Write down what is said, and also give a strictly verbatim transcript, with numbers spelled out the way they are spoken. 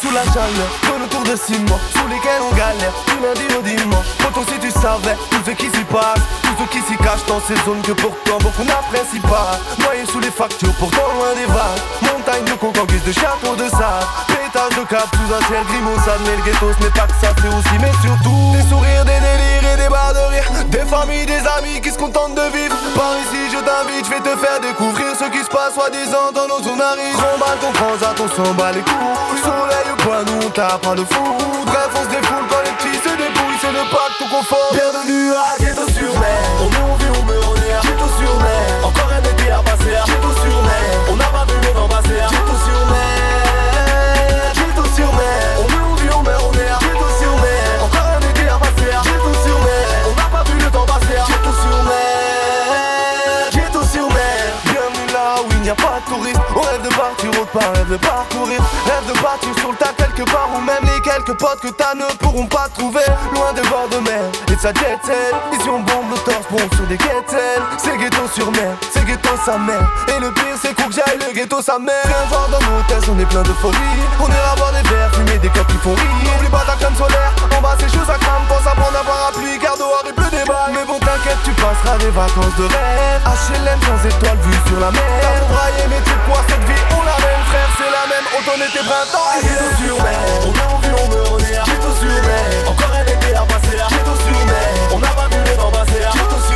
sous la chaleur, donne autour de six mois, sous lesquels on galère, du lundi au dimanche. Pourtant si tu savais, tout ce qui s'y passe, tout ce qui s'y cache dans ces zones que pourtant beaucoup n'apprécient pas. Noyé sous les factures, pourtant loin des vagues. Montagne de coke en guise de château de sable. Pétage de cap sous un ciel gris maussade. Mais le ghetto ce n'est pas que ça, c'est aussi mais surtout des sourires, des délires et des barres de rire. Des familles, des amis qui se contentent de vivre. Par ici je t'invite, je vais te faire découvrir ce qui se passe soi-disant dans nos zones arides. Remballe ton transat, on s'en bat les couilles. Soleil ou pas, nous on tape à le fou. Bref on se défoule quand les petits se débrouillent. C'est le pacte tout confort. Bienvenue à Ghetto sur mer. On est en vie, on meurt, on est à Ghetto sur mer. Encore un été à passer à Ghetto sur mer. On n'a pas vu le temps passer à Ghetto sur mer. Ghetto sur mer. On est en vie, on meurt, on est à Ghetto sur mer. Encore un été à passer à Ghetto sur mer. On n'a pas vu le temps passer à Ghetto sur mer. Ghetto sur mer. Bienvenue là où il n'y a pas de touristes. On rêve de partir autre part, rêve de parcourir. Rêve de partir sur le tas quelque part. Où même les quelques potes que t'as ne pourront pas trouver. Loin des bords de mer et de sa jet set. Ici on bombe le torse, bombe sur des quételles. C'est ghetto sur mer, c'est ghetto sa mère. Et le pire c'est qu'on j'aille le ghetto sa mère. Viens voir dans nos tests, on est plein de folie. On ira boire des verres, fumer des copes qui font rire. N'oublie pas ta crème solaire, en bas c'est chaud ça crame. Pense à prendre un parapluie car dehors il pleut des balles. Mais bon t'inquiète tu passeras des vacances de rêve. H L M sans étoiles vues sur la mer. T'as braillé mais tu crois cette vie on la même frère. C'est la même automne été printemps. Ghetto sur mer, on est en vie on meurt on est à Ghetto sur mer. Encore un été à passer à Ghetto sur mer. On n'a pas vu les temps passer à Ghetto sur mer.